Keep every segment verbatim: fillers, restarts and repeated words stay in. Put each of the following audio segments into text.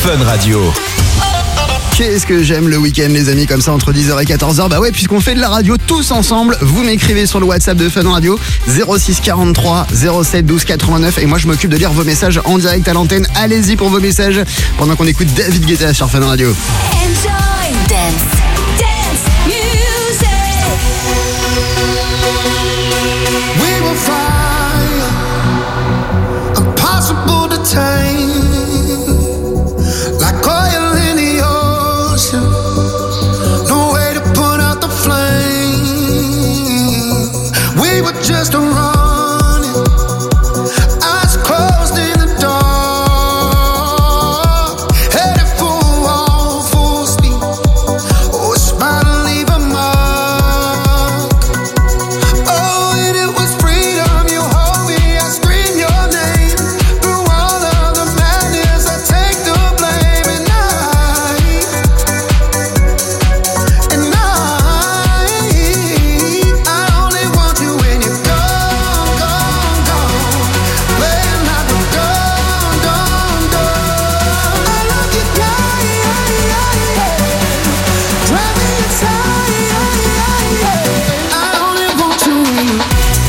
Fun Radio. Qu'est-ce que j'aime le week-end les amis, comme ça entre dix heures et quatorze heures. Bah ouais, puisqu'on fait de la radio tous ensemble. Vous m'écrivez sur le WhatsApp de Fun Radio zéro six quarante-trois zéro sept douze quatre-vingt-neuf et moi je m'occupe de lire vos messages en direct à l'antenne. Allez-y pour vos messages pendant qu'on écoute David Guetta sur Fun Radio. Enjoy dance, dance music. We will find impossible to tame, like oil in the ocean. No way to put out the flame. We were just running, eyes closed in the dark, headed for a wall, full speed. Oh, a smile leave a mark. Oh, and it was freedom. You hold me, I scream your name. Through all of the madness, I take the blame. And I, and I, I only want you when you're gone, gone, gone. When I'm gone, gone, gone. I love you, yeah, yeah, yeah, yeah. Drive me inside, yeah, yeah, yeah. I only want you when you're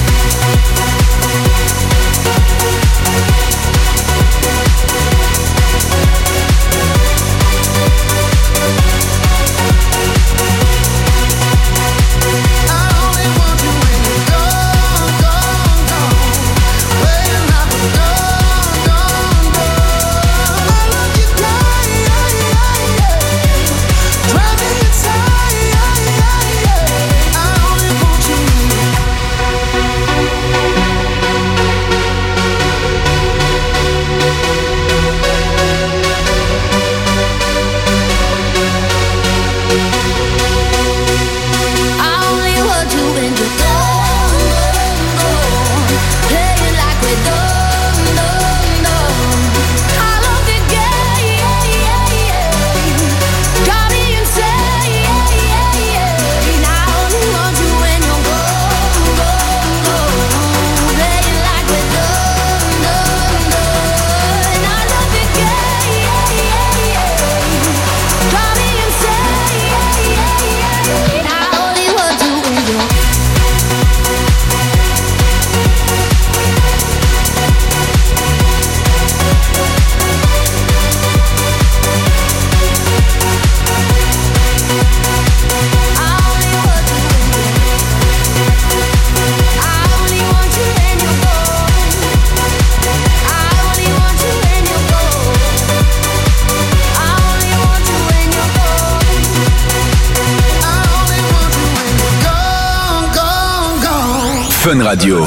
Fun Radio.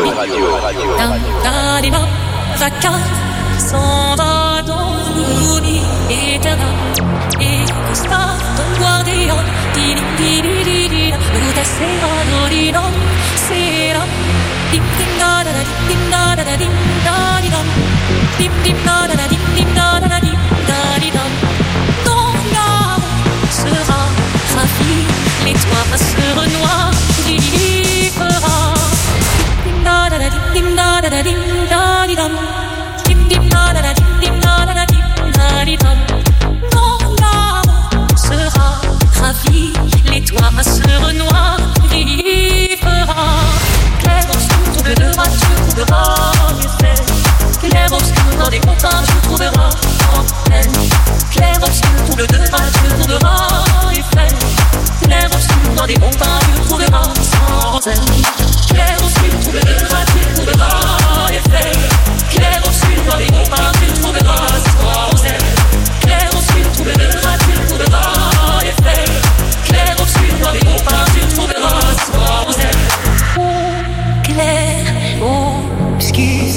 L'anima vaca s'en va dans l'oubli éternel. Et questa ton guardian di di di di di la sera dorina sera dim dim da da dim da da dim da di dam dim dim da da dim dim da da dim da di dam. Ton âme sera ravie, les toits passeurs noirs vivra. Da da da dim da da dim da di dam dim dim da da dim dim da da dim da di dam. Mon âme sera ravie, les toits passeurs noirs vivra. Clair obscur, trouble de droite, tu trouveras effet. Clair obscur, dans des copains, tu trouveras en peine. Clair obscur, trouble de droite, tu trouveras effet. Clair obscur, dans des copains, tu trouveras sans peine. Clair obscur, trouble de droite, tu trouveras effet. Clair obscur, dans les copains, tu trouveras sans peine. Clair obscur, trouble de droite, tu trouveras effet. Clair obscur, dans les copains, tu trouveras sans peine. Clair obscur,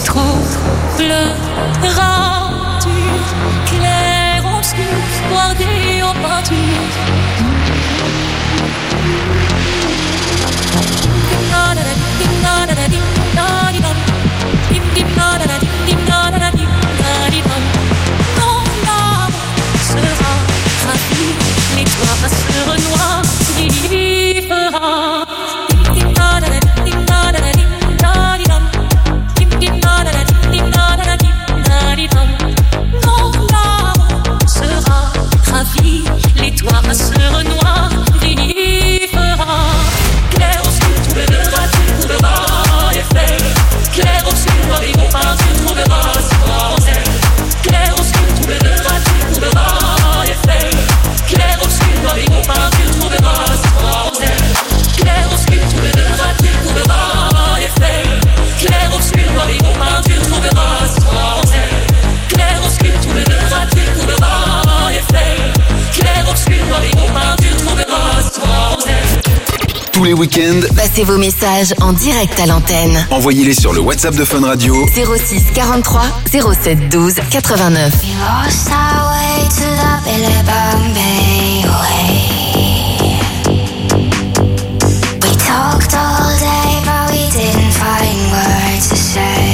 trouveras-tu. Clair obscur, guardé en peinture. Ton âme sera ravie, les toits passeurs noirs vivra. Ton âme week-end, Passez vos messages en direct à l'antenne. envoyez-les sur le WhatsApp de Fun Radio. zéro six quarante-trois zéro sept douze quatre-vingt-neuf. We lost our way to the Billabong Bay way. We talked all day, but we didn't find words to say.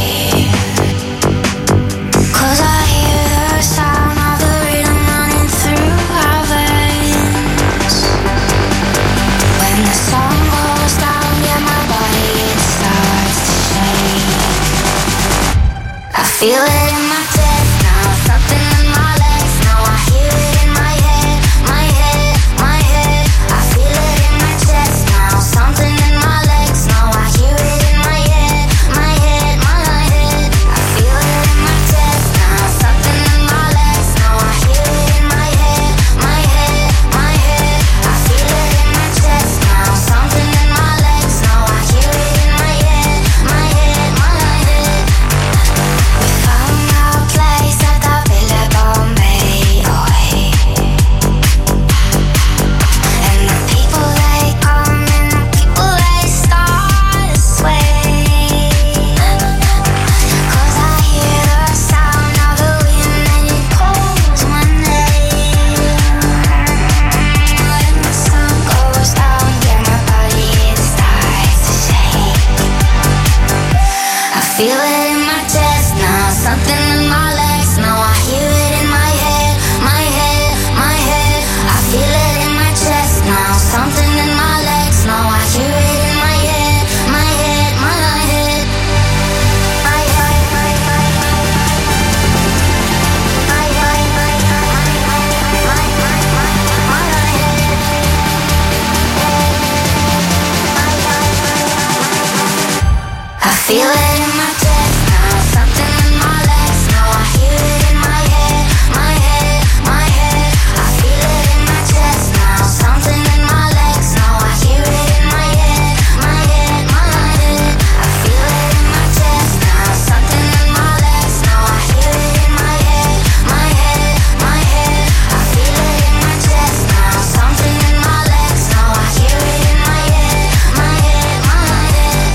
'Cause I hear the sound of the rhythm running through our veins. When the sun goes down, yeah, my body it starts to shake. I feel it in my chest now, something in my legs now. I hear it in my head, my head, my head. I feel it in my chest now, something in my legs now. I hear it in my head, my head, my head. I feel it in my chest now, something in my legs now. I hear it in my head, my head, my head. I feel it in my chest now, something in my legs now. I hear it in my head, my head, my head. We found our place at the Billabong Bay way. And the people they come and the people they start to sway. 'Cause I hear the sound of the wind and it calls my name. When the sun goes down, yeah, my body it starts to shake. I feel it in my chest now, something in my legs now. I hear it in my head, my head, my head. I feel it in my chest now, something in my legs now. I hear it in my head, my head, my head. My head, my head, my head, my I feel it in my chest now, something in my legs now. I hear it in my head, my head, my head. I feel it in my chest now, something in my legs now. I hear it in my head, my head, my head. I feel it in my chest now, something in my legs now. I hear it in my head, my head, my head. I feel it in my chest now, something in my legs now. I hear it in my head, my head, my head.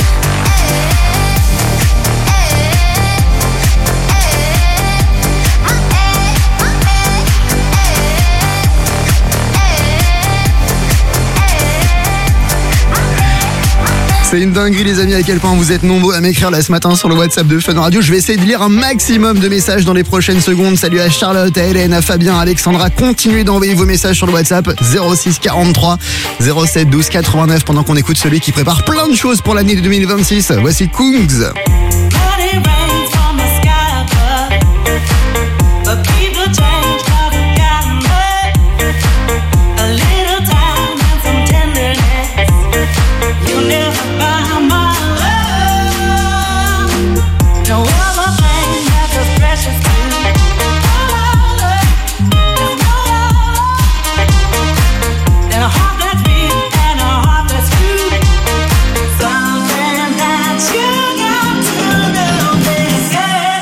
C'est une dinguerie les amis, à quel point vous êtes nombreux à m'écrire là ce matin sur le WhatsApp de Fun Radio. Je vais essayer de lire un maximum de messages dans les prochaines secondes. Salut à Charlotte, à Hélène, à Fabien, à Alexandra. Continuez d'envoyer vos messages sur le WhatsApp zéro six quarante-trois zéro sept douze quatre-vingt-neuf pendant qu'on écoute celui qui prépare plein de choses pour l'année deux mille vingt-six. Voici Kungs. Money rains from the sky above, but people change 'cause it got me. A little time and some tenderness. You never buy my love. No other thing that's as precious to me. No other, there's no other than a heart that's beat and a heart that's true. Something that you got to know, baby.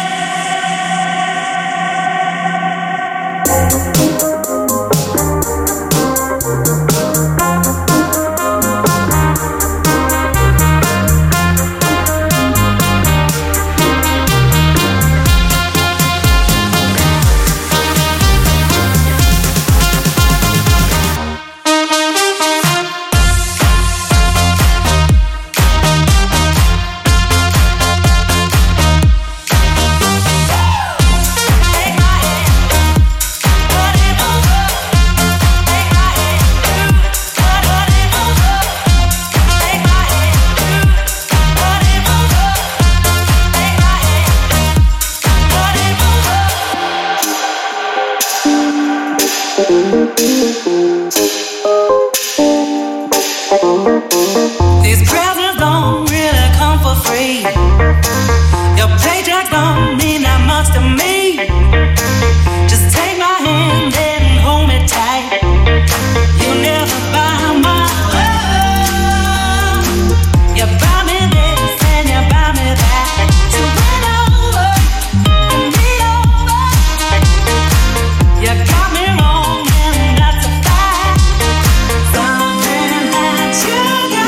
These presents don't really come for free. Your paycheck don't mean that much to me. Just take my hand and hold me tight. You never buy my love. You buy me this and you buy me that. So win over and be over. You got me wrong and that's a fact. Something that you got.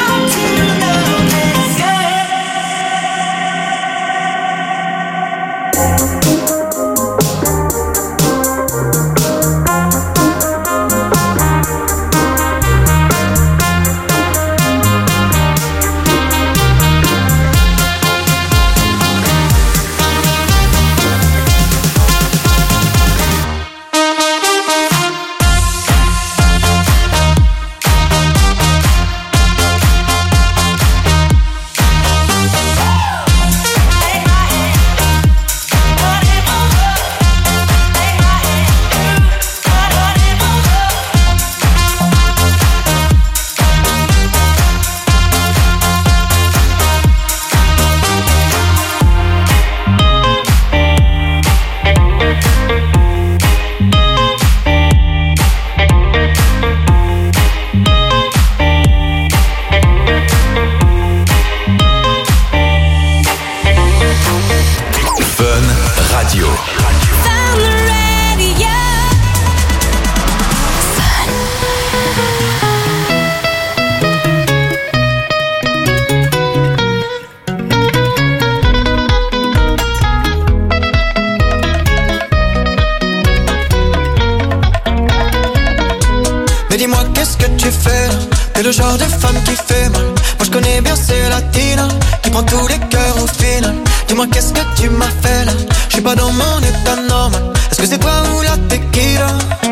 Radio. Fun Radio. Mais dis-moi qu'est-ce que tu fais là? T'es le genre de femme qui fait mal. Moi je connais bien ces latinas qui prend tous les cœurs au final. Dis-moi qu'est-ce que tu m'as fait là? Je suis pas dans mon état normal. Est-ce que c'est toi ou la tequila?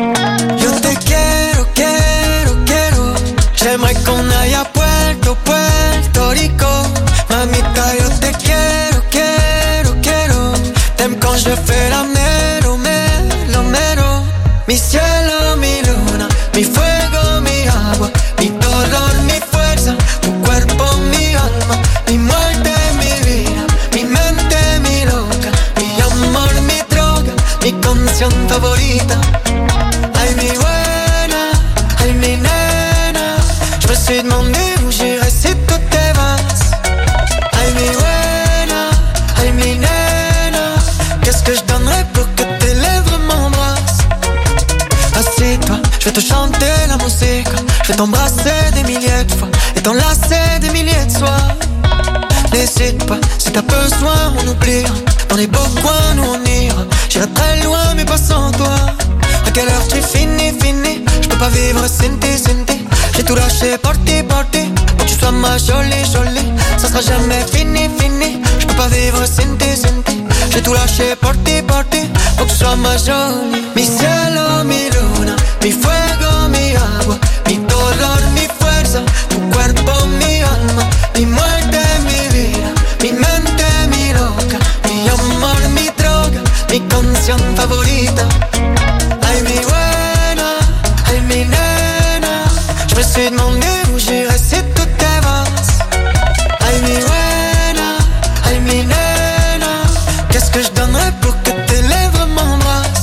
Yo te quiero, quiero, quiero. J'aimerais qu'on aille à Puerto, Puerto Rico. Mamita, yo te quiero, quiero, quiero. T'aimes quand je fais la mero, mero, mero. Mi cielo, mi luna, mi fuego, mi agua, mi dolor, mi fuerza, tu cuerpo, mi alma, mi muerte, mi vida, mi mente, mi loca, mi amor, mi droga, mi canción favorita. Ay, mi buena, ay, mi nena, je me suis demandé où j'irais si tout te vas. Ay, mi buena, ay, mi nena, qu'est-ce que je donnerais pour que tes lèvres m'embrassent. Assieds-toi, je vais te chanter la musique. Je vais t'embrasser des milliers de fois et t'enlacer des milliers de soirs. N'hésite pas, si t'as besoin on oubliera. Dans les beaux coins nous on ira. J'irai très loin mais pas sans toi. À quelle heure tu finis, finis? Je peux pas vivre sans tes, sans tes. J'ai tout lâché pour ti, pour ti. Pour que tu sois ma jolie, jolie. Ça sera jamais fini, fini. Je peux pas vivre sans tes, sans tes. J'ai tout lâché por ti, por ti. Pour que tu sois ma jolie. Mi cielo, mi luna, mi fuego, mi agua, mi dolor, mi fuerza, tu cuerpo, mi alma, mi muerte, mi vida, mi mente, mi loca, mi amor, mi droga, mi canción favorita. Ay, mi buena, ay, mi nena, je me suis demandé où j'irais si tout te vas. Ay, mi buena, ay, mi nena, qu'est-ce que je donnerais pour que tes lèvres m'embrassent.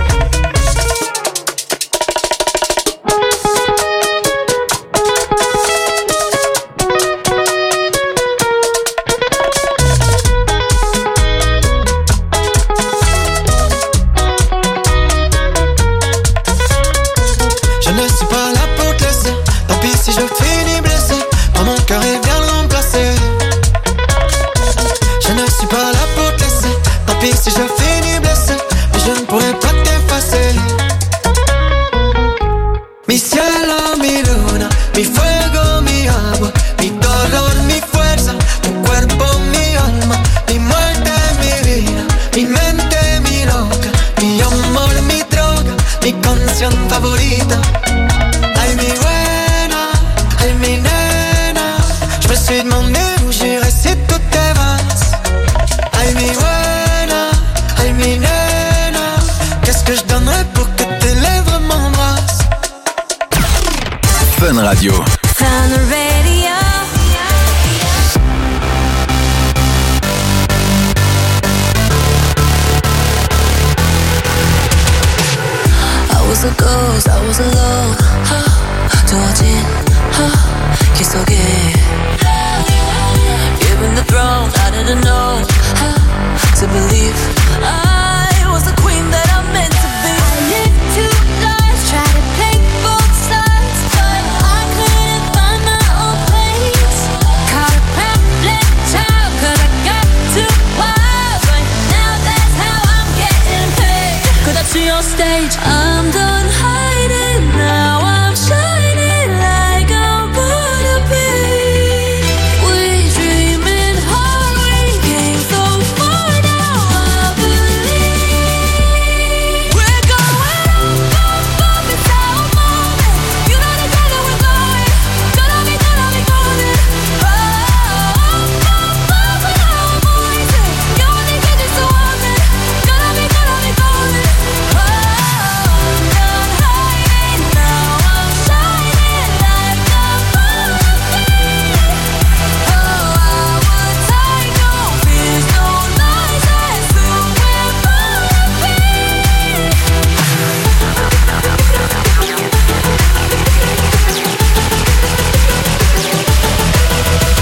Je ne suis pas là pour te laisser. Tant pis si je finis blessé. Prends mon cœur et viens le remplacer. Je ne suis pas là pour te laisser. Tant pis si je finis blessé. Mais je ne pourrai pas t'effacer. Mi cielo, mi luna, mi fuego, mi agua, mi dolor, mi fuerza, tu cuerpo, mi alma, mi muerte, mi vida, mi mente, mi loca, mi amor, mi droga, mi canción favorita. Ay, mi buena, ay, mi nena, je me suis demandé où j'irais si tout te vas. Ay, mi buena, ay, mi nena, qu'est-ce que je donnerais pour que tes lèvres m'embrassent. Fun Radio. Fun Radio. I was a ghost, I was alone. 두어진 길 속에 Given the throne, I didn't know to believe I was the queen that I meant to be. I lived two lives, tried to play both sides, but I couldn't find my own place. Caught a pamphlet child, 'cause I got too wild, but now that's how I'm getting paid. Could I see on stage? I'm done hiding, now I'm shining like I'm born to be. We dreaming hard, we came so far, now I believe. We're going up, up, up, it's our moment. You know the way that we're going. Gonna be, gonna be golden. Up, up, up, with our voices. You only get this to want it. Gonna be, gonna be golden. Oh, I'm done hiding, now I'm shining like I'm born to be. Oh, I would take no fears, no lies, that's who we're born to be.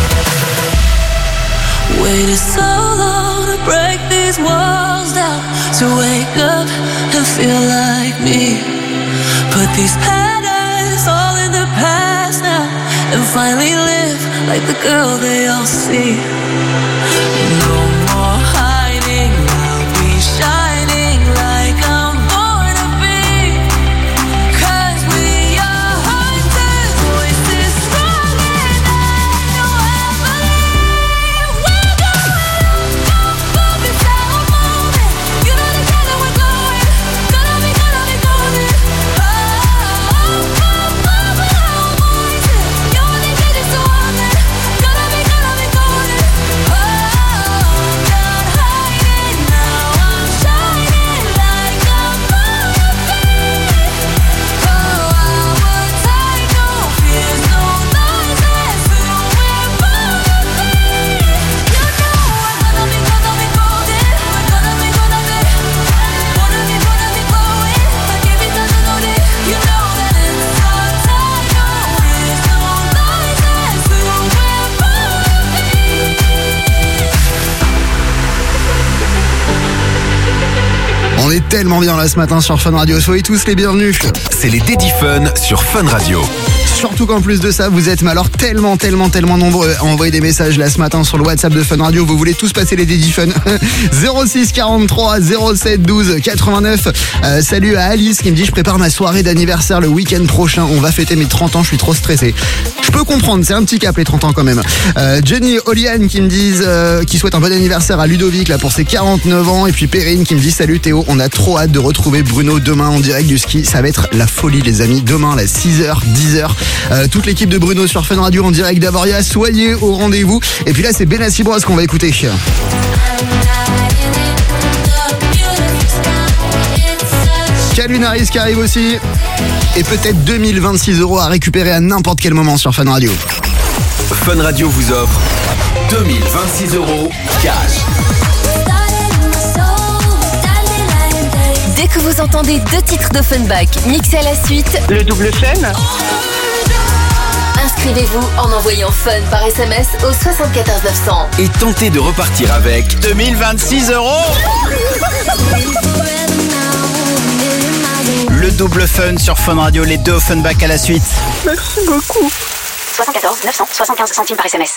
Waited so long to break these walls down. to wake up and feel like me. Put these patterns all in the past now and finally live like the girl they all see. No more hiding, I'll be shining like I'm born to be. 'Cause we are hunters, voices strong and I know I believe we're going up, up inside our moment. You know together we're going, gonna be, gonna be golden. Oh, up, up, up in our voices. You only did it so often. Gonna be, gonna be golden. Oh, I'm not hiding now, I'm shining like I'm born to be. Oh, our tide, no fears, no lies, that's who we're born to be. You know we're gonna be, gonna be golden. We're gonna be, gonna be, wanna be, wanna be glowing. I give it to know that you know that it's our tide, no fears, no lies, that's who we're born to be. On est tellement bien là ce matin sur Fun Radio, soyez tous les bienvenus. C'est les Daddy Fun sur Fun Radio. Surtout qu'en plus de ça, vous êtes mais alors tellement, tellement, tellement nombreux à envoyer des messages là ce matin sur le WhatsApp de Fun Radio. Vous voulez tous passer les Daddy Fun. zéro six quarante-trois zéro sept douze quatre-vingt-neuf. Euh, salut à Alice qui me dit: je prépare ma soirée d'anniversaire le week-end prochain. On va fêter mes trente ans, je suis trop stressé. Je peux comprendre, c'est un petit cap les trente ans quand même. Euh, Jenny et Oliane qui me disent, euh, qui souhaitent un bon anniversaire à Ludovic là pour ses quarante-neuf ans. Et puis Perrine qui me dit: salut Théo, on a trop hâte de retrouver Bruno demain en direct du ski. Ça va être la folie les amis. Demain là, six heures, dix heures. Euh, toute l'équipe de Bruno sur Fun Radio en direct d'Avoria. Soyez au rendez-vous. Et puis là, c'est Benassi Bros qu'on va écouter. Calvin Harris qui arrive aussi. Et peut-être deux mille vingt-six euros à récupérer à n'importe quel moment sur Fun Radio. Fun Radio vous offre deux mille vingt-six euros cash. Dès que vous entendez deux titres d'Offenbach mixés à la suite, Le double fun. inscrivez-vous en envoyant Fun par S M S au soixante-quatorze neuf cents. Et tentez de repartir avec deux mille vingt-six euros. Le double fun sur Fun Radio, les deux Offenbach à la suite. Merci beaucoup. soixante-quatorze neuf cent soixante-quinze centimes par S M S.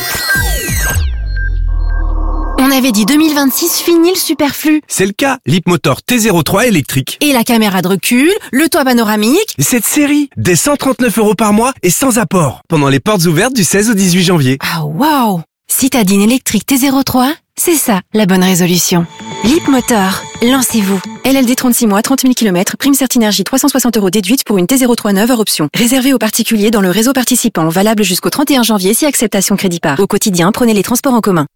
On avait dit deux mille vingt-six, fini le superflu. C'est le cas, l'Hipmotor T zéro trois électrique. Et la caméra de recul, le toit panoramique. Et cette série, des cent trente-neuf euros par mois et sans apport. Pendant les portes ouvertes du seize au dix-huit janvier. Ah waouh! Citadine électrique T zéro trois, c'est ça la bonne résolution. L'Hipmotor, lancez-vous. L L D trente-six mois, trente mille kilomètres, prime Certinergie trois cent soixante euros déduite pour une T zéro trois neuve hors option. Réservé aux particuliers dans le réseau participant, valable jusqu'au trente et un janvier si acceptation crédit par. Au quotidien, prenez les transports en commun.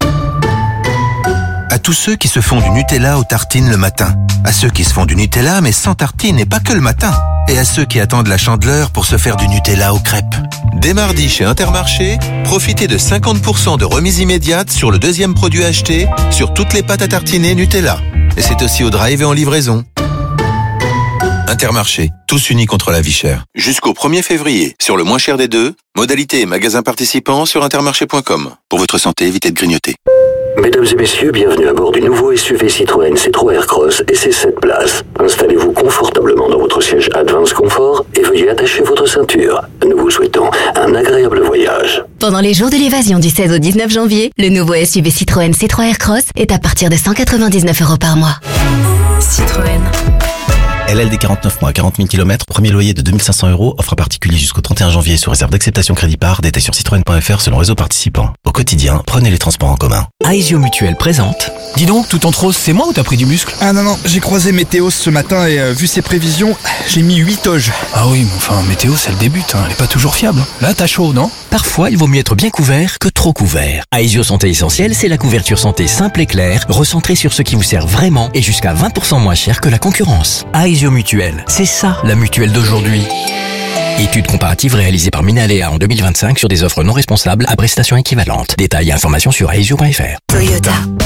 À tous ceux qui se font du Nutella aux tartines le matin. À ceux qui se font du Nutella mais sans tartines et pas que le matin. Et à ceux qui attendent la Chandeleur pour se faire du Nutella aux crêpes. Dès mardi chez Intermarché, profitez de cinquante pour cent de remise immédiate sur le deuxième produit acheté sur toutes les pâtes à tartiner Nutella. Et c'est aussi au drive et en livraison. Intermarché, tous unis contre la vie chère. Jusqu'au premier février, sur le moins cher des deux, modalités et magasins participants sur intermarché point com. Pour votre santé, évitez de grignoter. Mesdames et messieurs, bienvenue à bord du nouveau S U V Citroën C trois Aircross et ses sept places. Installez-vous confortablement dans votre siège Advance Confort et veuillez attacher votre ceinture. Nous vous souhaitons un agréable voyage. Pendant les jours de l'évasion du seize au dix-neuf janvier, le nouveau S U V Citroën C trois Aircross est à partir de cent quatre-vingt-dix-neuf euros par mois. Citroën. L L D quarante-neuf mois, quarante mille kilomètres, premier loyer de deux mille cinq cents euros, offre particulier jusqu'au trente et un janvier sous réserve d'acceptation crédit par, détail sur citroën point f r selon réseau participant. Au quotidien, prenez les transports en commun. Aesio Mutuel présente. Dis donc, tout en rose, c'est moi ou t'as pris du muscle? Ah non, non, j'ai croisé Météo ce matin et euh, vu ses prévisions, j'ai mis huit toges. Ah oui, mais enfin, Météo, c'est le début, hein, elle est pas toujours fiable. Là, t'as chaud, non? Parfois, il vaut mieux être bien couvert que trop couvert. Aesio Santé Essentielle, c'est la couverture santé simple et claire, recentrée sur ce qui vous sert vraiment et jusqu'à vingt pour cent moins cher que la concurrence. Aesio Mutuel, c'est ça, la mutuelle d'aujourd'hui. Étude comparative réalisée par Minaléa en deux mille vingt-cinq sur des offres non responsables à prestations équivalentes. Détails et informations sur aesio point f r. Toyota. Toi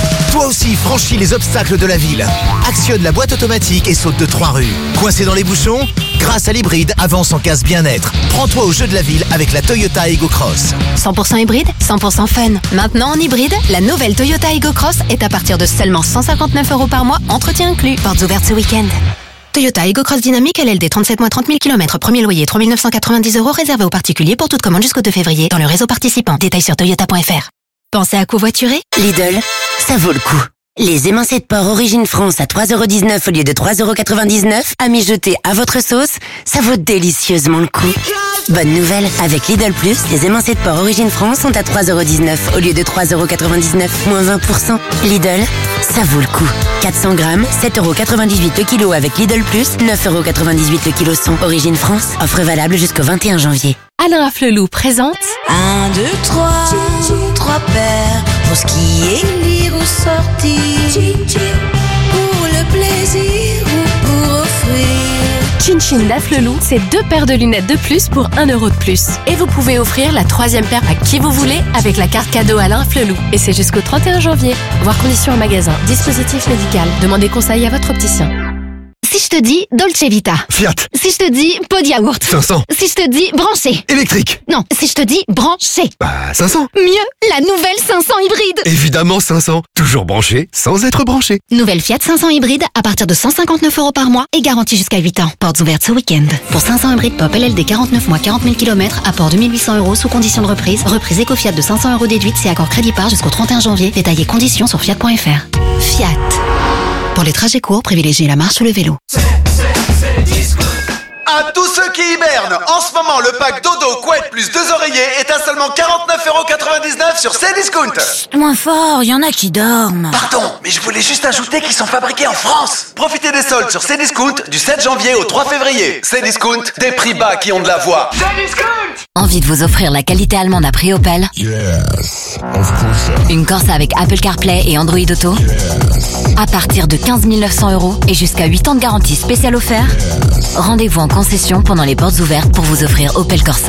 Toi aussi, franchis les obstacles de la ville. Actionne la boîte automatique et saute de trois rues. Coincé dans les bouchons? Grâce à l'hybride, avance en casse bien-être. Prends-toi au jeu de la ville avec la Toyota Ego Cross. cent pour cent hybride, cent pour cent fun. Maintenant en hybride, la nouvelle Toyota Ego Cross est à partir de seulement cent cinquante-neuf euros par mois, entretien inclus. Portes ouvertes ce week-end. Toyota Ego Cross Dynamique L L D, trente-sept mois, trente mille kilomètres, premier loyer trois mille neuf cent quatre-vingt-dix euros, réservé aux particuliers pour toute commande jusqu'au deux février dans le réseau participant. Détails sur toyota point f r. Pensez à covoiturer? Lidl, ça vaut le coup. Les émincés de porc Origine France à trois euros dix-neuf au lieu de trois euros quatre-vingt-dix-neuf, à mijoter à votre sauce, ça vaut délicieusement le coup. Bonne nouvelle, avec Lidl Plus, les émincés de porc Origine France sont à trois euros dix-neuf au lieu de trois euros quatre-vingt-dix-neuf, moins vingt pour cent. Lidl, ça vaut le coup. quatre cents grammes, sept euros quatre-vingt-dix-huit le kilo avec Lidl Plus, neuf euros quatre-vingt-dix-huit le kilo son. Origine France, offre valable jusqu'au vingt et un janvier. Alain Afflelou présente Un, deux, trois, trois paires pour ce qui est lire ou sortir, pour le plaisir ou pour offrir. Chin Chin d'Afflelou, c'est deux paires de lunettes de plus pour un euro de plus. Et vous pouvez offrir la troisième paire à qui vous voulez avec la carte cadeau Alain Afflelou. Et c'est jusqu'au trente et un janvier. Voir conditions en magasin. Dispositif médical. Demandez conseil à votre opticien. Si je te dis Dolce Vita. Fiat. Si je te dis pot de yaourt. cinq cents. Si je te dis branché. Électrique. Non, si je te dis branché. Bah, cinq cents. Mieux, la nouvelle cinq cents hybride. Évidemment cinq cents. Toujours branché sans être branché. Nouvelle Fiat cinq cents hybride à partir de cent cinquante-neuf euros par mois et garantie jusqu'à huit ans. Portes ouvertes ce week-end. Pour cinq cents hybride pop L L D quarante-neuf mois, quarante mille kilomètres, apport deux mille huit cents euros sous condition de reprise. Reprise Eco-Fiat de cinq cents euros déduite si accord crédit par jusqu'au trente et un janvier. Détaillés conditions sur fiat point f r. Fiat. Pour les trajets courts, privilégiez la marche ou le vélo. À tous ceux qui hibernent, en ce moment, le pack dodo, couette plus deux oreillers est à seulement quarante-neuf euros quatre-vingt-dix-neuf sur Cdiscount. Moins fort, y en a qui dorment. Pardon, mais je voulais juste ajouter qu'ils sont fabriqués en France. Profitez des soldes sur Cdiscount du sept janvier au trois février. Cdiscount, des prix bas qui ont de la voix. Cdiscount. Envie de vous offrir la qualité allemande à prix Opel? Yes, of course. Une Corsa avec Apple CarPlay et Android Auto? Yes. À partir de quinze mille neuf cents euros et jusqu'à huit ans de garantie spéciale offert? Yes. Rendez-vous en concession pendant les portes ouvertes pour vous offrir Opel Corsa.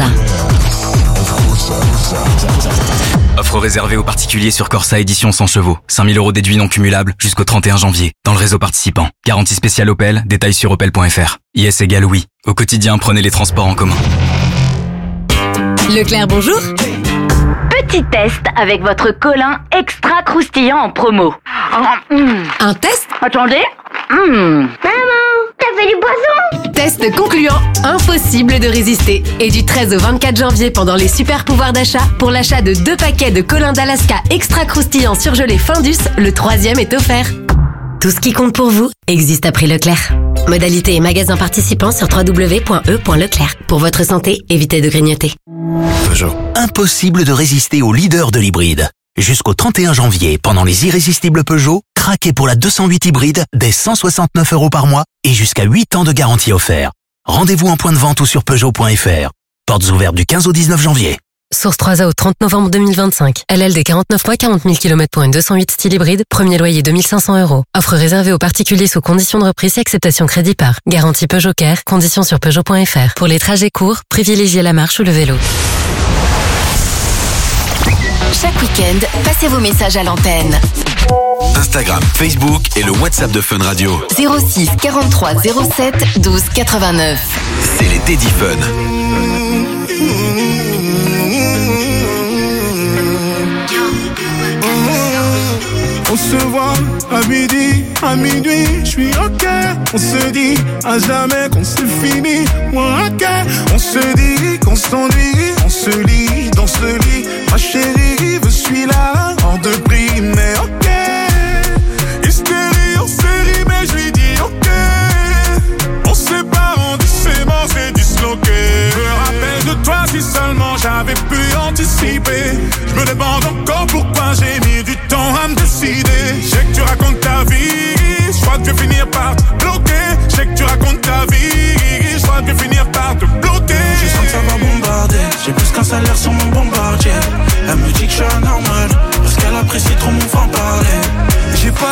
Offre réservée aux particuliers sur Corsa édition cent chevaux. cinq mille euros déduits non cumulables jusqu'au trente et un janvier. Dans le réseau participant. Garantie spéciale Opel, détails sur opel point f r. I S égale oui. Au quotidien, prenez les transports en commun. Leclerc, bonjour. Petit test avec votre colin extra croustillant en promo. Un test? Attendez. Mmh. Maman, t'as fait du poisson? Test concluant, impossible de résister. Et du treize au vingt-quatre janvier pendant les super pouvoirs d'achat, pour l'achat de deux paquets de colin d'Alaska extra croustillant surgelé Findus, le troisième est offert. Tout ce qui compte pour vous existe à prix Leclerc. Modalité et magasin participants sur w w w point e point leclerc. Pour votre santé, évitez de grignoter. Peugeot. Impossible de résister au leader de l'hybride. Jusqu'au trente et un janvier, pendant les irrésistibles Peugeot, craquez pour la deux cent huit hybride dès cent soixante-neuf euros par mois et jusqu'à huit ans de garantie offert. Rendez-vous en point de vente ou sur peugeot point f r. Portes ouvertes du quinze au dix-neuf janvier. Source trois A au trente novembre deux mille vingt-cinq. L L D quarante-neuf mois, quarante mille kilomètres pour une deux cent huit style hybride. Premier loyer deux mille cinq cents euros. Offre réservée aux particuliers sous conditions de reprise et acceptation crédit par. Garantie Peugeot Care. Conditions sur peugeot point f r. Pour les trajets courts, privilégiez la marche ou le vélo. Chaque week-end, passez vos messages à l'antenne. Instagram, Facebook et le WhatsApp de Fun Radio. zéro six quarante-trois zéro sept douze quatre-vingt-neuf. C'est les Teddy Fun. On se voit à midi, à minuit, je suis ok. On se dit à jamais qu'on se finit. Moi ok, on se dit qu'on s'ennuie. On se lit dans ce lit. Ma chérie, je suis là, hors de prix, mais ok. Hystérie en série, mais je lui dis ok. On se sépare, on dit c'est mort, c'est disloqué. Je me rappelle de toi si seulement j'avais pu anticiper. Je me demande encore pourquoi j'ai mis du temps à me décider. Je sais que tu racontes ta vie, je crois que je vais finir par te bloquer. Je sais que tu racontes ta vie, je crois que je vais finir par te bloquer. Je sens que ça va bombarder, j'ai plus qu'un salaire sur mon bombardier. Elle me dit que je suis anormal, parce qu'elle apprécie trop mon franc-parler. J'ai pas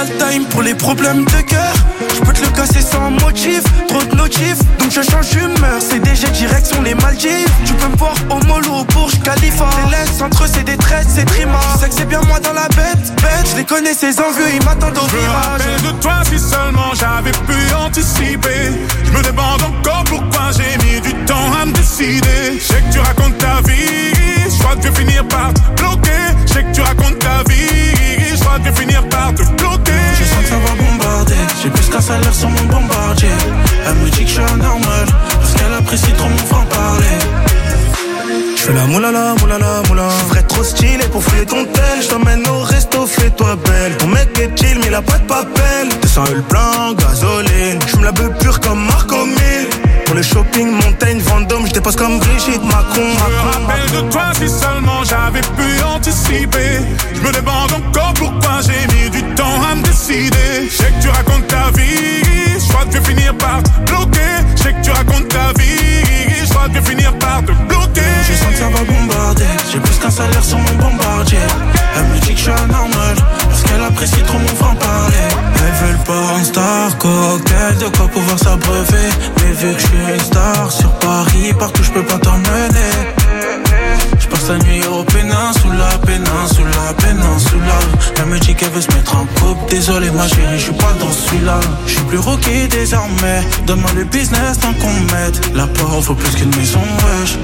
le time pour les problèmes de cœur. Je peux te le casser sans motif, trop de notifs, donc je change d'humeur. C'est déjà direction les Maldives. Tu peux me voir au mollo, au Burj Khalifa. Les laisse entre eux, c'est des traites, c'est trima. Tu sais que c'est bien moi dans la bête, bête. Je les connais, ces envieux, ils m'attendent au virage. Je me rappelle de toi si seulement j'avais pu anticiper. Je me demande encore pourquoi j'ai mis du temps à me décider. Je sais que tu racontes ta vie, je crois que je vais finir par te bloquer. Je sais que tu racontes ta vie, je crois que je vais finir par te bloquer. Je sens que ça va bombarder, j'ai plus qu'un salaire sur mon bombardier. Elle me dit que je suis anormal, parce qu'elle apprécie trop mon franc-parler. J'fais la moulala, moulala, moula. J'ferais trop stylé pour fouiller ton tel. J't'emmène au resto, fais-toi belle. Ton mec est chill, mais il a pas de papel. deux cents le plein, gasoline. J'me la beuh pure comme Marco Mille. Pour le shopping, Montaigne, Vendôme, j'dépasse comme Brigitte Macron. Je me rappelle de toi si seulement j'avais pu anticiper. Je me demande encore pourquoi j'ai mis du temps à me décider. Je sais que tu racontes ta vie, je crois que je vais finir par te bloquer. Je sais que tu racontes ta vie, je crois que je vais finir par te bloquer. Je sens que ça va bombarder, j'ai plus qu'un salaire sur mon bombardier. Elle me dit que je suis anormal, parce qu'elle apprécie trop mon franc-parler. Elles veulent pas un star cocktail, de quoi pouvoir s'abreuver. Mais vu que je suis une star sur Paris, partout je peux pas t'emmener. Je passe la nuit au péninsula, péninsula, péninsula. Elle me dit qu'elle veut se mettre en couple. Désolé ma chérie, je suis pas dans celui-là. Je suis plus rookie désormais. Donne-moi le business tant qu'on m'aide. La porte vaut plus qu'une maison, wesh.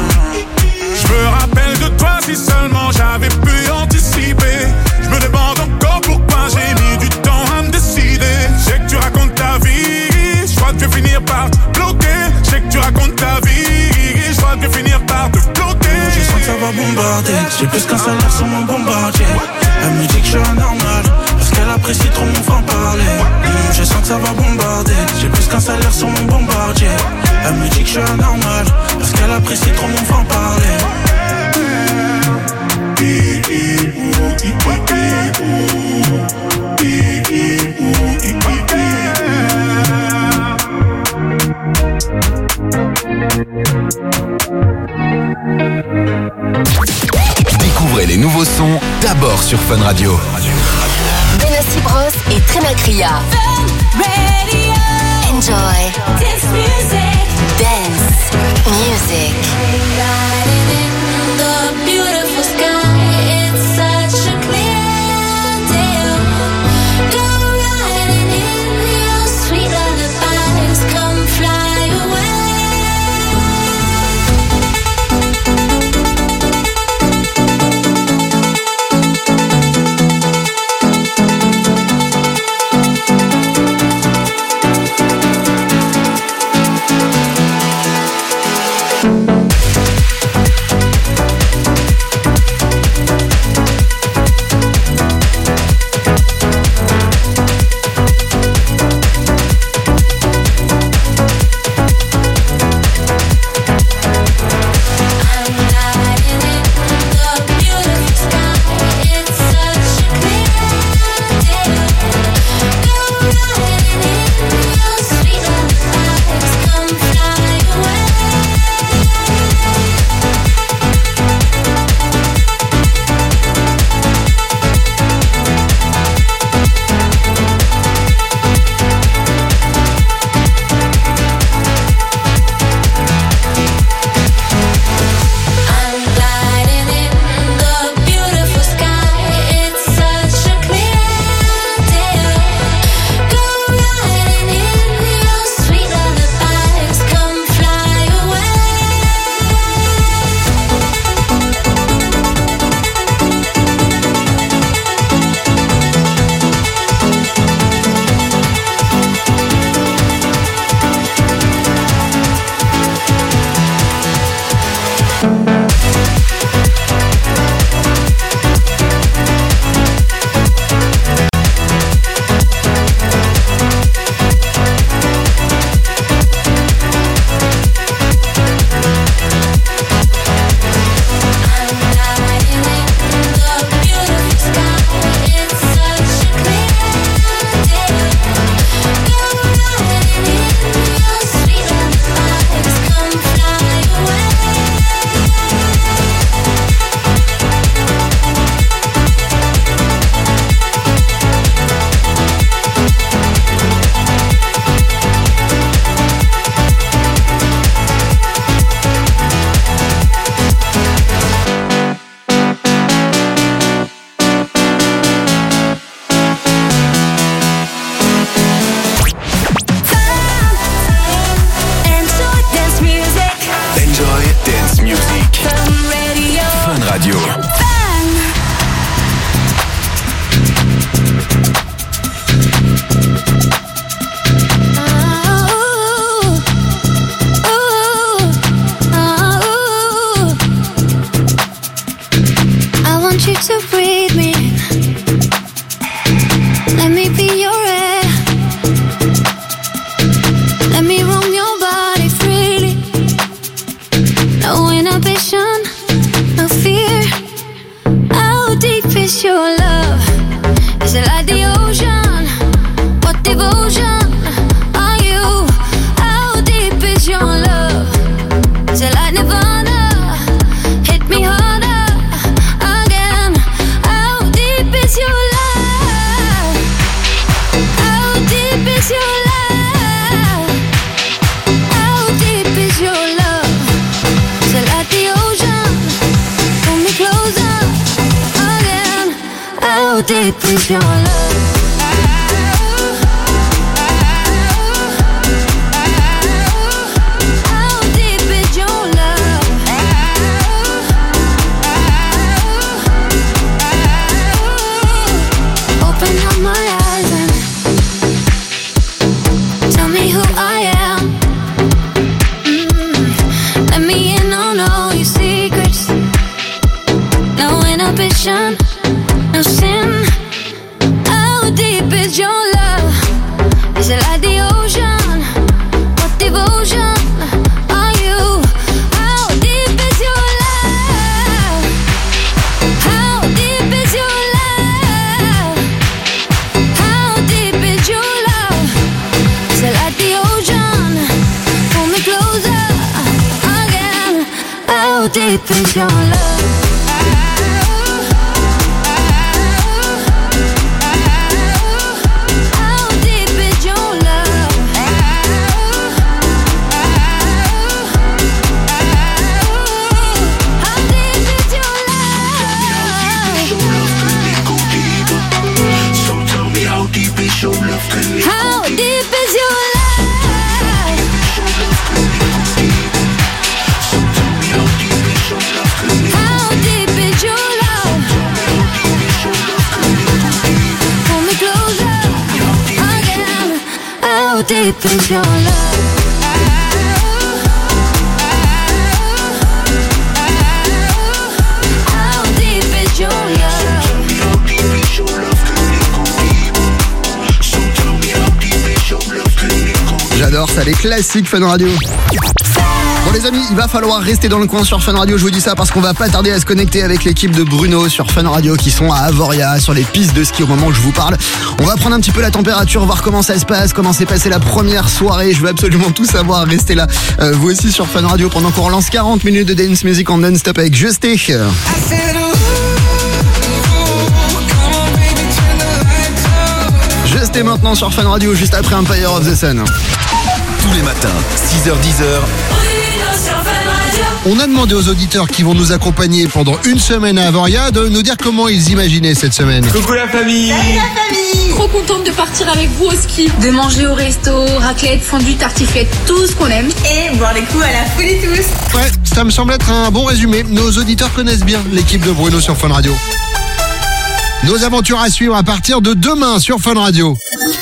Je me rappelle de toi si seulement j'avais pu anticiper. Je me demande encore pourquoi j'ai mis du temps à me décider. Je sais que tu racontes ta vie, je crois que je vais finir par te bloquer. Je sais que tu racontes ta vie, je crois que je vais finir par te bloquer. Je sens que ça va bombarder, j'ai plus qu'un salaire sur mon bombardier. Elle me dit que je suis anormal, parce qu'elle apprécie trop mon franc-parler. mmh, Je sens que ça va bombarder, j'ai plus qu'un salaire sur mon bombardier. Elle me dit que je suis anormal, parce qu'elle apprécie trop mon franc-parler. Découvrez les nouveaux sons d'abord sur Fun Radio. Benassi Bros et Trinacria. Enjoy. Dance music. Dance music. The beautiful sky, it's such a clear day. Go riding in your sweet lullabies, come fly away. deep is your love? How deep is your love? Open up my eyes and tell me who I am. Mm, let me in on all your secrets. No inhibition, no sin. How deep is your love? Is it like the ocean? What devotion are you? How deep is your love? How deep is your love? How deep is your love? Is it like the ocean? Pull me closer again. How deep is your love? How deep is your love? How deep is your love? Pull me closer again. How deep is your love? How deep is your love? J'adore ça, les classiques Fun Radio. Bon les amis, il va falloir rester dans le coin sur Fun Radio, je vous dis ça parce qu'on va pas tarder à se connecter avec l'équipe de Bruno sur Fun Radio qui sont à Avoria, sur les pistes de ski au moment où je vous parle. On va prendre un petit peu la température, voir comment ça se passe, comment s'est passée la première soirée, je veux absolument tout savoir, restez là, euh, vous aussi sur Fun Radio pendant qu'on relance quarante minutes de dance music en non-stop avec Justé. Justé maintenant sur Fun Radio, juste après Empire of the Sun. Tous les matins, six heures dix. On a demandé aux auditeurs qui vont nous accompagner pendant une semaine à Avoria de nous dire comment ils imaginaient cette semaine. Coucou la famille. Salut la famille. Trop contente de partir avec vous au ski, de manger au resto, raclette, fondue, tartiflette, tout ce qu'on aime. Et boire des coups à la folie tous. Ouais, ça me semble être un bon résumé. Nos auditeurs connaissent bien l'équipe de Bruno sur Fun Radio. Nos aventures à suivre à partir de demain sur Fun Radio.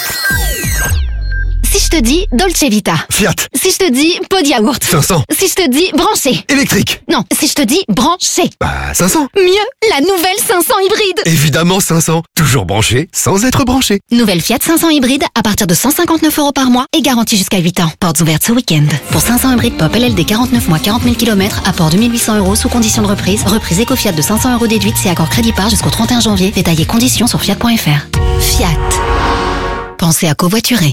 Si je te dis Dolce Vita. Fiat. Si je te dis pot de yaourt. cinq cents. Si je te dis branché. Électrique. Non, si je te dis branché. Bah cinq cents. Mieux, la nouvelle cinq cents hybride. Évidemment cinq cents. Toujours branché sans être branché. Nouvelle Fiat cinq cents hybride à partir de cent cinquante-neuf euros par mois et garantie jusqu'à huit ans. Portes ouvertes ce week-end. Pour cinq cents hybride pop L L D quarante-neuf mois, quarante mille kilomètres, apport deux mille huit cents euros sous condition de reprise. Reprise éco-Fiat de cinq cents euros déduite si accord crédit par jusqu'au trente et un janvier. Détails et conditions sur fiat point f r. Fiat. Pensez à covoiturer.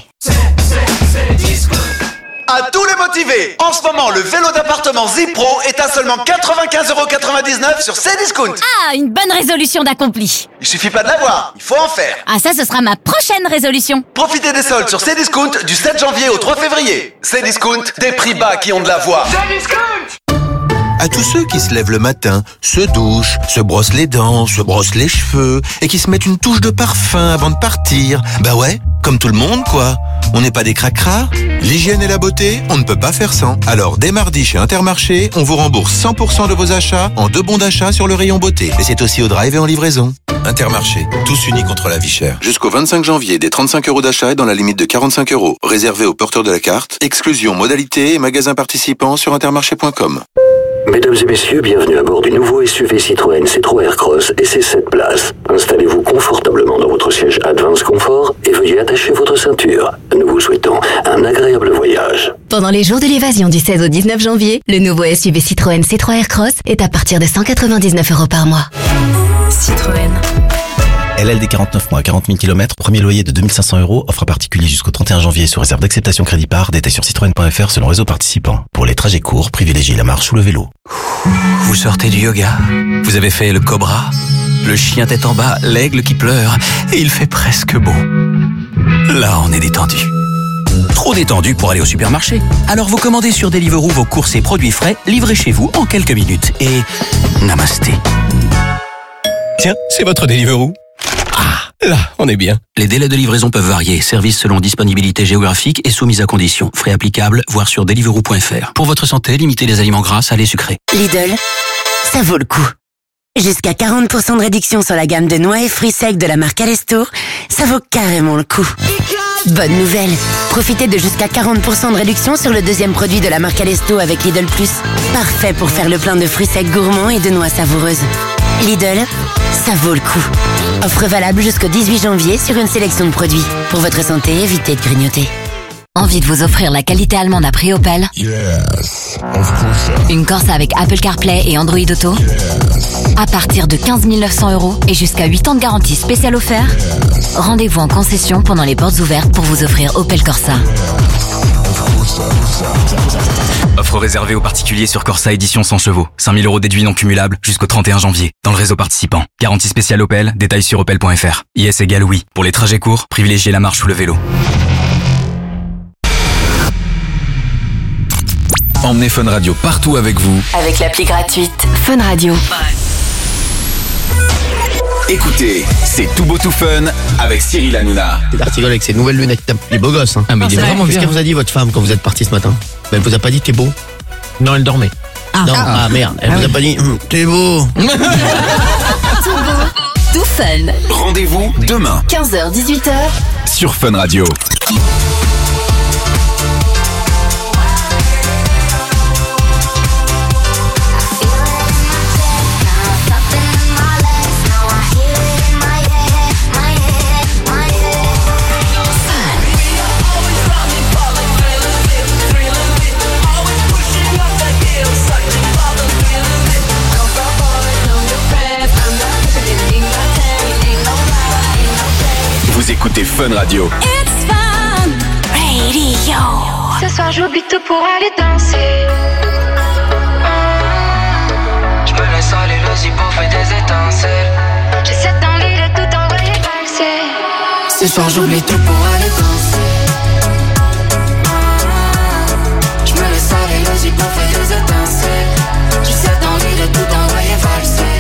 À tous les motivés, en ce moment, le vélo d'appartement Zipro est à seulement quatre-vingt-quinze euros quatre-vingt-dix-neuf sur Cdiscount. Ah, une bonne résolution d'accompli. Il suffit pas de l'avoir, il faut en faire. Ah, ça, ce sera ma prochaine résolution. Profitez des soldes sur Cdiscount du sept janvier au trois février. Cdiscount, des prix bas qui ont de la voix. Cdiscount! À tous ceux qui se lèvent le matin, se douchent, se brossent les dents, se brossent les cheveux et qui se mettent une touche de parfum avant de partir. Bah ouais, comme tout le monde quoi. On n'est pas des cracras. L'hygiène et la beauté, on ne peut pas faire sans. Alors dès mardi chez Intermarché, on vous rembourse cent pour cent de vos achats en deux bons d'achat sur le rayon beauté. Et c'est aussi au drive et en livraison. Intermarché, tous unis contre la vie chère. Jusqu'au vingt-cinq janvier, des trente-cinq euros d'achat et dans la limite de quarante-cinq euros. Réservé aux porteurs de la carte. Exclusion, modalité et magasins participants sur intermarché point com. Mesdames et messieurs, bienvenue à bord du nouveau S U V Citroën C trois Aircross et ses sept places. Installez-vous confortablement dans votre siège Advance Confort et veuillez attacher votre ceinture. Nous vous souhaitons un agréable voyage. Pendant les jours de l'évasion du seize au dix-neuf janvier, le nouveau S U V Citroën C trois Aircross est à partir de cent quatre-vingt-dix-neuf euros par mois. Citroën. L L D quarante-neuf mois, quarante mille kilomètres, premier loyer de deux mille cinq cents euros, offre à particulier jusqu'au trente et un janvier sous réserve d'acceptation crédit par, détail sur citroën point f r selon réseau participant. Pour les trajets courts, privilégiez la marche ou le vélo. Vous sortez du yoga, vous avez fait le cobra, le chien tête en bas, l'aigle qui pleure, et il fait presque beau. Là, on est détendu. Trop détendu pour aller au supermarché. Alors vous commandez sur Deliveroo vos courses et produits frais, livrés chez vous en quelques minutes. Et namasté. Tiens, c'est votre Deliveroo. Ah, Là, on est bien. Les délais de livraison peuvent varier. Service selon disponibilité géographique et soumise à conditions. Frais applicables, voir sur deliveroo point f r. Pour votre santé, limitez les aliments gras, salés, sucrés. Lidl, ça vaut le coup. Jusqu'à quarante pour cent de réduction sur la gamme de noix et fruits secs de la marque Alesto, ça vaut carrément le coup. Bonne nouvelle, profitez de jusqu'à quarante pour cent de réduction sur le deuxième produit de la marque Alesto avec Lidl Plus. Parfait pour faire le plein de fruits secs gourmands et de noix savoureuses. Lidl, ça vaut le coup. Offre valable jusqu'au dix-huit janvier sur une sélection de produits. Pour votre santé, évitez de grignoter. Envie de vous offrir la qualité allemande à prix Opel? Yes, of course. Une Corsa avec Apple CarPlay et Android Auto? Yes. À partir de quinze mille neuf cents euros et jusqu'à huit ans de garantie spéciale offert? Yes. Rendez-vous en concession pendant les portes ouvertes pour vous offrir Opel Corsa. Offre réservée aux particuliers sur Corsa édition cent chevaux. cinq mille euros déduits non cumulables jusqu'au trente et un janvier. Dans le réseau participant. Garantie spéciale Opel, détails sur opel point f r. I S égale oui. Pour les trajets courts, privilégiez la marche ou le vélo. Emmenez Fun Radio partout avec vous. Avec l'appli gratuite Fun Radio. Écoutez, c'est Tout Beau Tout Fun avec Cyril Hanouna. C'est rigole avec ses nouvelles lunettes. Il est beau gosse. Hein. Ah, mais il est vraiment Qu'est-ce bien. qu'elle vous a dit, votre femme, quand vous êtes parti ce matin? Elle vous a pas dit t'es beau? Non, elle dormait. Ah, non, ah. ah merde. Elle Ah vous a oui. pas dit hum, t'es beau? Tout beau, tout fun. Rendez-vous demain quinze heures dix-huit heures sur Fun Radio. Vous écoutez Fun Radio. It's fun radio. Ce soir j'oublie tout pour aller danser. Je me laisse aller, le zippo fait des étincelles. J'ai cette envie de tout envoyer valser. Ce soir j'oublie tout pour aller danser. Je me laisse aller, le zippo fait des étincelles. J'ai cette envie de tout envoyer valser.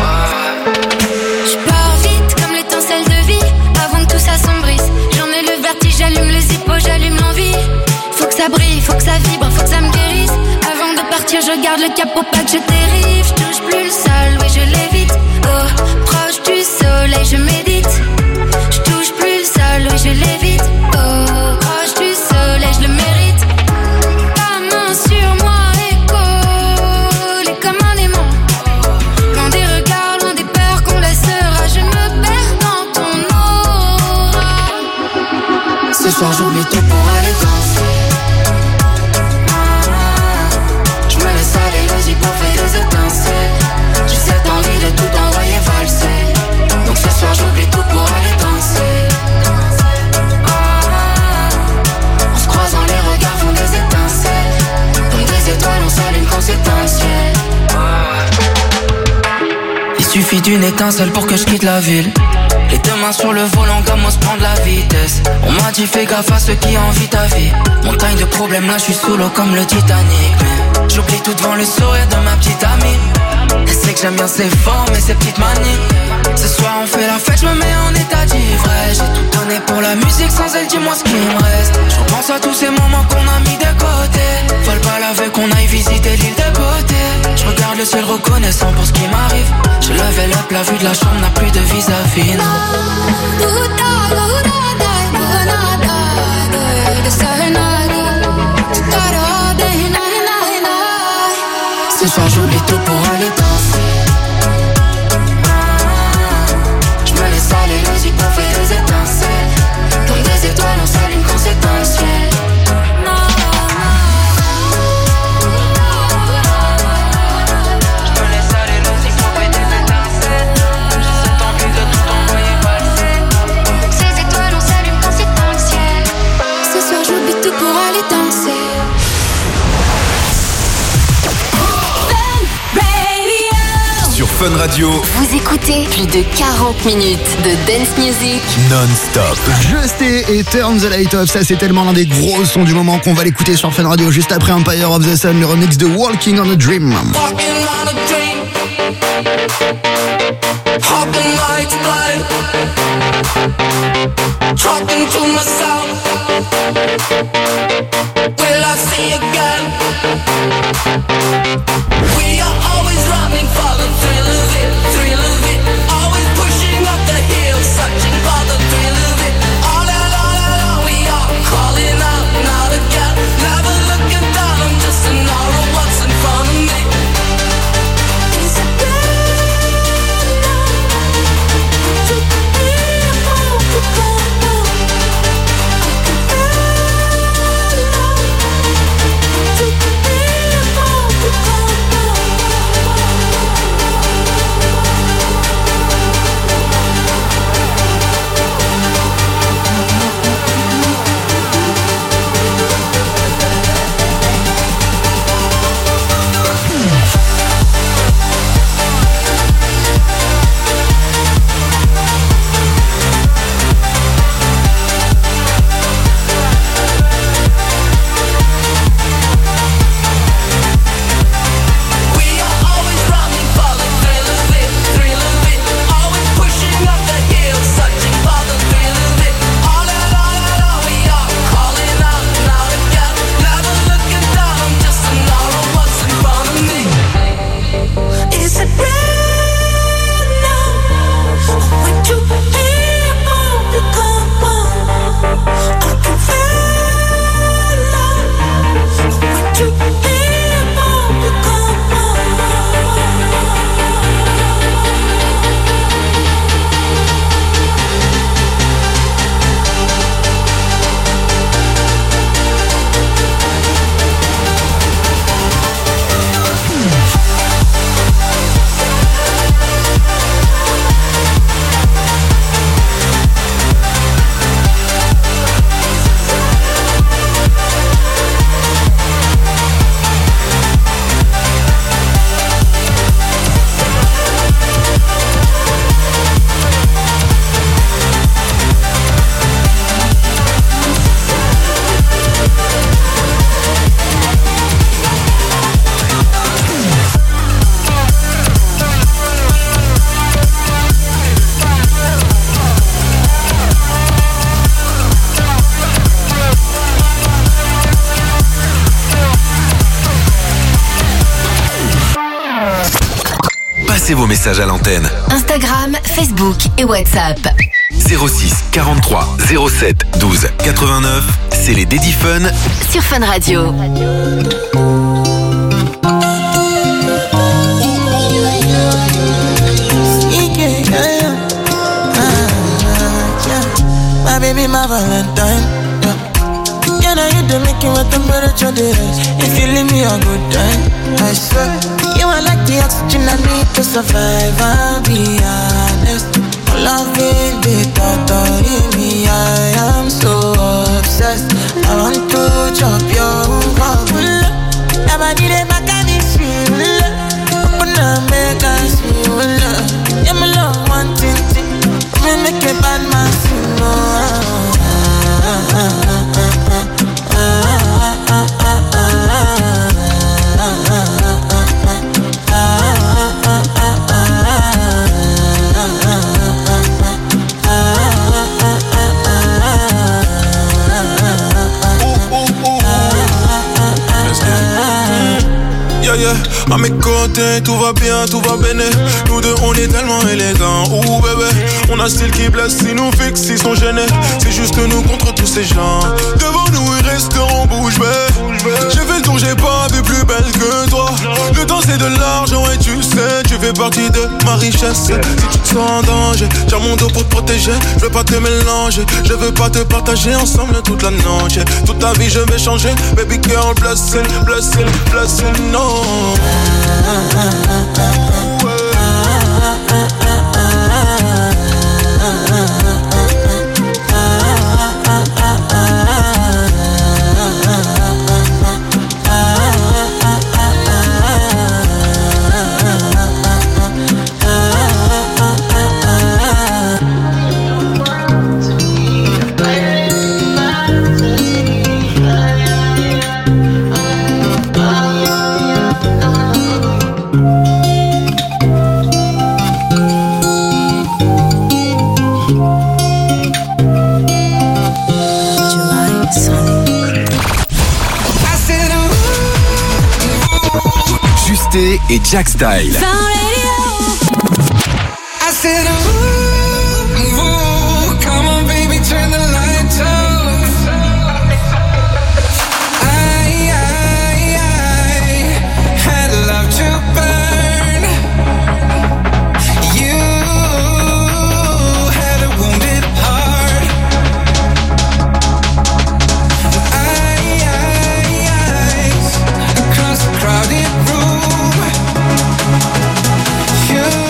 Je pars vite comme l'étincelle de vie. Avant que tout s'assombrisse, j'en ai le vertige, j'allume le zippo, j'allume l'envie. Faut que ça brille, faut que ça vibre, faut que ça me guérisse. Avant de partir, je garde le cap pour pas que je dérive. Je touche plus le sol, oui je l'évite. Oh, proche du soleil, je médite. Je touche plus le sol, oui je l'évite. Oh, proche du soleil, je le mérite. Ta main sur moi et collée comme un aimant. Loin des regards, loin des peurs qu'on laissera. Je me perds dans ton aura. Ce soir j'oublie tout pour aller danser. Je me laisse aller, le zippo fait des étincelles. J'ai cette envie de tout envoyer valser. Donc ce soir j'oublie tout pour aller danser. En se croisant les regards font des étincelles. Comme des étoiles on s'allume quand c'est un ciel. Il suffit d'une étincelle pour que je quitte la ville. Les deux mains sur le volant, commence à prendre la vitesse. On m'a dit fais gaffe à ceux qui envient ta vie. Montagne de problèmes, là je suis sous l'eau comme le Titanic. Mais j'oublie tout devant le sourire de ma petite amie. Elle sait que j'aime bien ses formes et ses petites manies. Ce soir on fait la fête, je me mets en état d'ivresse. J'ai tout donné pour la musique, sans elle dis-moi ce qu'il me reste. Je repense à tous ces moments qu'on a mis de côté. Vole pas la veille qu'on aille visiter l'île de côté. Je regarde le ciel reconnaissant pour ce qui m'arrive. Je level up, la vue de la chambre n'a plus de vis-à-vis. Ce soir j'oublie tout pour aller danser. Je me laisse aller, le zippo fait des étincelles. Comme des étoiles on s'allume quand c'est un ciel. Je me laisse aller, le zippo fait des étincelles. J'ai cette envie de tout envoyer valser. Ces étoiles on s'allume quand c'est un ciel. Ce soir j'oublie tout pour aller danser. Sur Fun Radio, Vous écoutez plus de quarante minutes de dance music non-stop. Justé et Turn the Light Off, ça c'est tellement l'un des gros sons du moment qu'on va l'écouter sur Fun Radio juste après Empire of the Sun, le remix de Walking on a Dream. Walking on a dream. Hopping like flight. to myself, will I see again? We are always running for the thrill of it, thrill of it. Always pushing up the hill, searching for the thrill of it. All that, all that, all we are calling out, not again. Never looking down, I'm just an hour of what's in front of me. Is it bad now to be able to go on? Passez vos messages à l'antenne. Instagram, Facebook et WhatsApp. zéro six quarante-trois zéro sept douze quatre-vingt-neuf, c'est les Daddy Fun sur Fun Radio. My baby, my Valentine. Yeah. Yeah, now you the making with temperature days. If you leave me a good time, I swear. You are like the oxygen I need to survive. I'll be honest. Loving the thought of me, I am so obsessed. I want to chop your heart. Never did it back and it's real. Open up, make us feel. Yeah, my love, one thing, thing. Me make a bad man sing. Yeah, yeah, à mes côtés, tout va bien, tout va bien. Nous deux, on est tellement élégants. Ouh, bébé, on a style qui blesse, si nous fixe, ils sont gênés. C'est juste nous contre tous ces gens. Devant nous, ils resteront bouche bée. J'ai fait le tour, j'ai pas vu plus belle que toi. Le temps, c'est de l'argent et tu sais, tu fais partie de ma richesse. Si tu te sens en danger, j'ai mon dos pour te protéger. Je veux pas te mélanger, je veux pas te partager ensemble toute la noche. Toute ta vie, je vais changer. Baby girl, blessing, blessing, blessing, no. T et Jack Style. I said, ooh, ooh, come on baby, turn the lights off. I, I, I had love to burn. You had a wounded heart. I, I, I, across the crowded room. You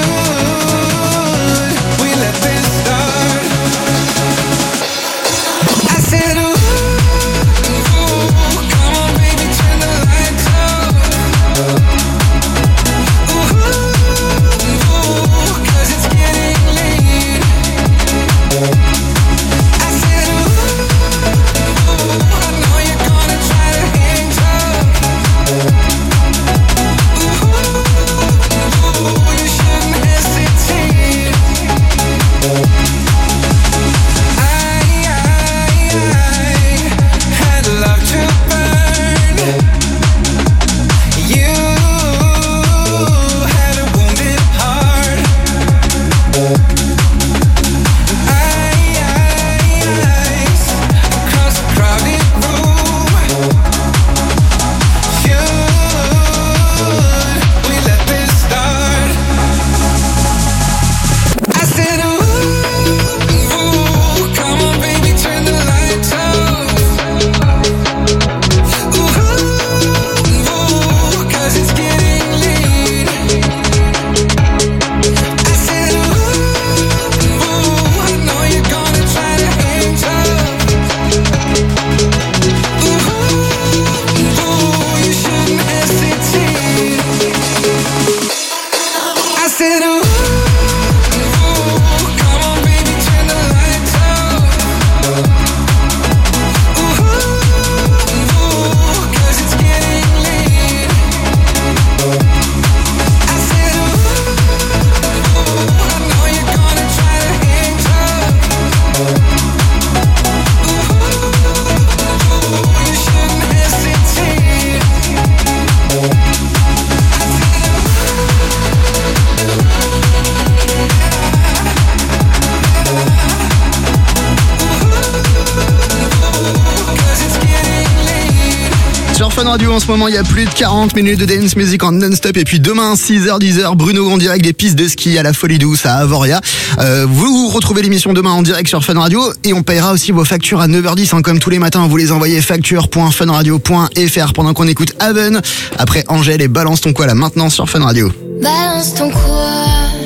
Fun Radio en ce moment, il y a plus de quarante minutes de dance music en non-stop. Et puis demain, six heures dix heures, Bruno en direct des pistes de ski à la Folie Douce à Avoria. Euh, vous retrouvez l'émission demain en direct sur Fun Radio. Et on payera aussi vos factures à neuf heures dix, hein, comme tous les matins. Vous les envoyez facture point fun radio point f r pendant qu'on écoute Haven. Après Angèle et Balance ton quoi là maintenant sur Fun Radio. Balance ton quoi.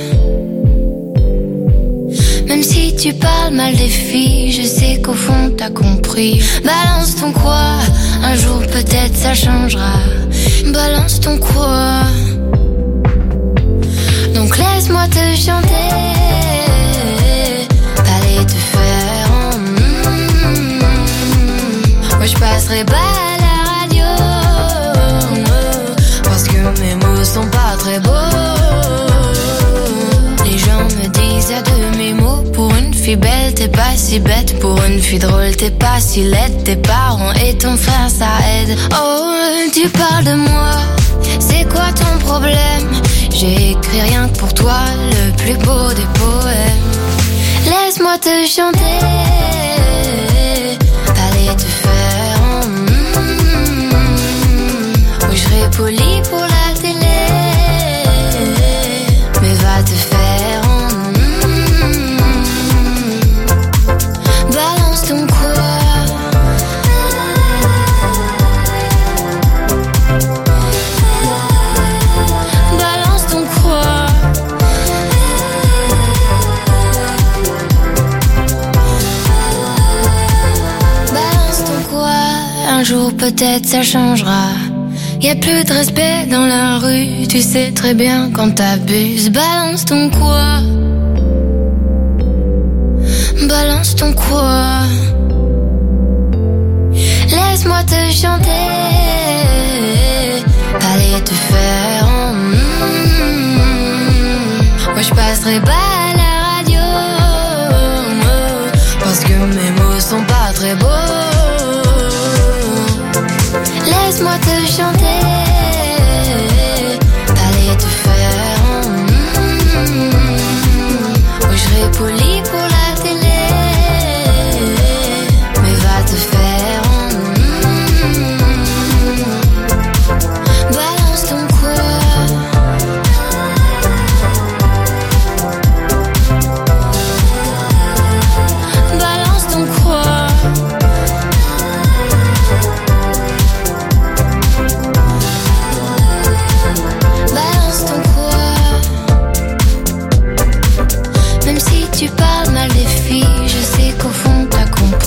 Même si tu parles mal des filles, je sais qu'au fond t'as compris. Balance ton quoi, un jour peut-être ça changera. Balance ton quoi. Donc laisse-moi te chanter, aller te faire en mm, moi je passerai pas à la radio, parce que mes mots sont pas très beaux. Les gens me disent à de mes mots. Pour une fille belle, t'es pas si bête. Pour une fille drôle, t'es pas si laide. Tes parents et ton frère, ça aide. Oh, tu parles de moi, c'est quoi ton problème? J'ai écrit rien que pour toi, le plus beau des poèmes. Laisse-moi te chanter, aller te faire en mm, oui, je serai poli pour la télé, mais va te faire en un jour peut-être ça changera. Y'a plus de respect dans la rue, tu sais très bien quand t'abuses. Balance ton quoi, balance ton quoi. Laisse-moi te chanter, aller te faire en mm, moi je passerai pas à la radio, parce que mes mots sont pas très beaux. Laisse-moi te chanter,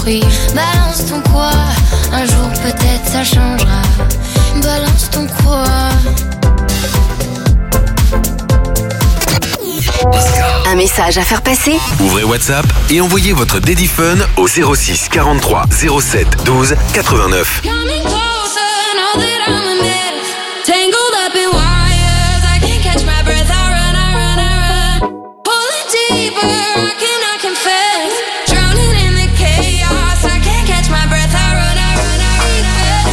construit. Balance ton quoi, un jour peut-être ça changera. Balance ton quoi. Un message à faire passer? Ouvrez WhatsApp et envoyez votre Daddy Fun au zéro six quarante-trois zéro sept douze quatre-vingt-neuf. Coming closer, know that I'm a mess. Tangled up in wires, I can't catch my breath. I run, I run, I run. Pulling deeper, I cannot confess. Drowning in the chaos, I can't catch my breath. I run, I run, I run.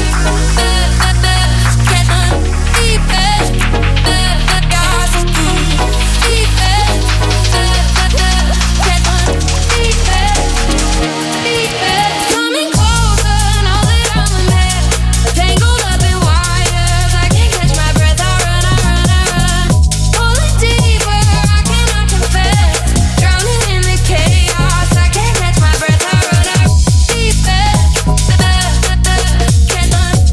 Get the deepest, the chaos is deepest. Get the deepest, deepest. Coming closer, know that I'm a mess. Tangled up in wires, I can't catch my breath. I run, I run, I run. Pulling deeper, I cannot confess. Drowning in the chaos, I can't catch my breath. I run, I run. Deepest, get the deepest, the chaos.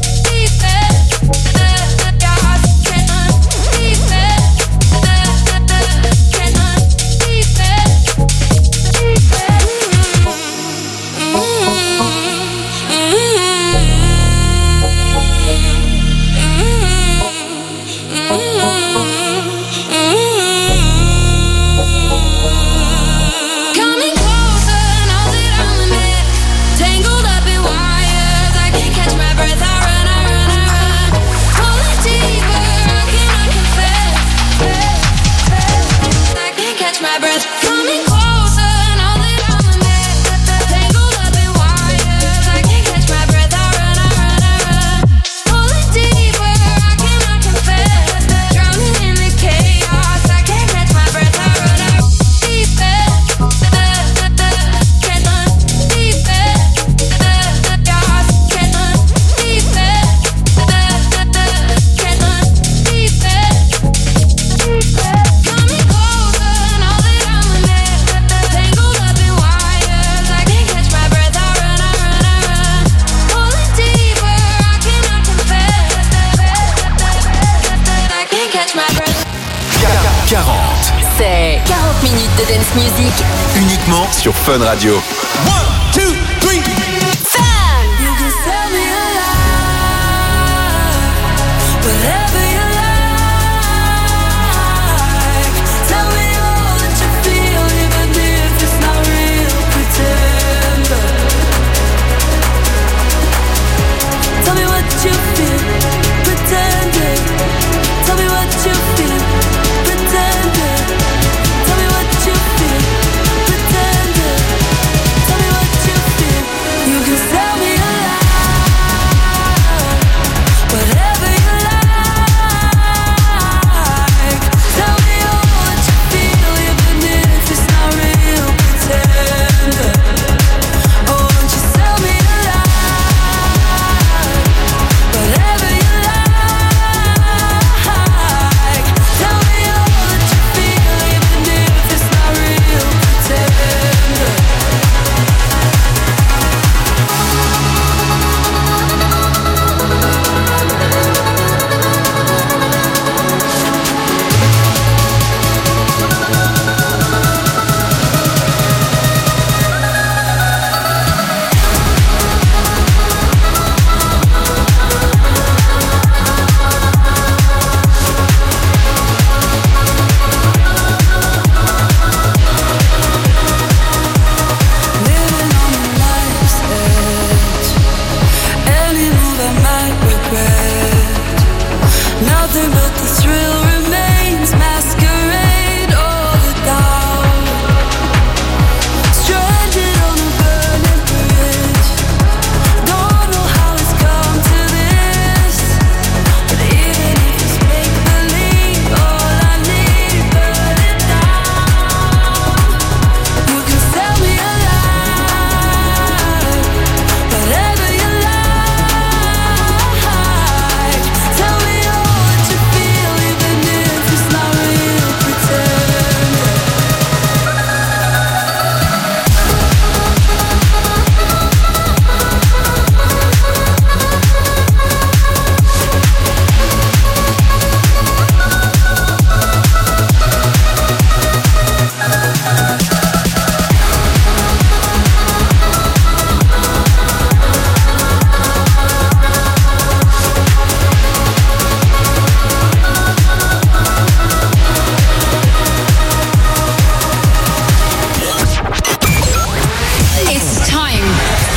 Get the deepest, get the Coming closer, know that I'm a mess. Tangled up in wires, I can't catch my breath. I run, I run, I run. Pulling deeper, I cannot confess. I can't catch my breath. Coming closer, know that I'm a mess. Tangled up in wires, I can't catch my breath. I run, I run, I run. Pulling deeper, I cannot confess. Drowning in the chaos, I can't catch my breath. I run, I run. Deepest, get the deepest, the chaos. Get the deepest, get the deepest. Coming closer, know that I'm a mess. Tangled up in wires, I can't catch my breath. I run, I run, I run. Pulling deeper, I cannot confess. I can't catch my breath. quarante. C'est quarante minutes de dance music. Uniquement sur Fun Radio.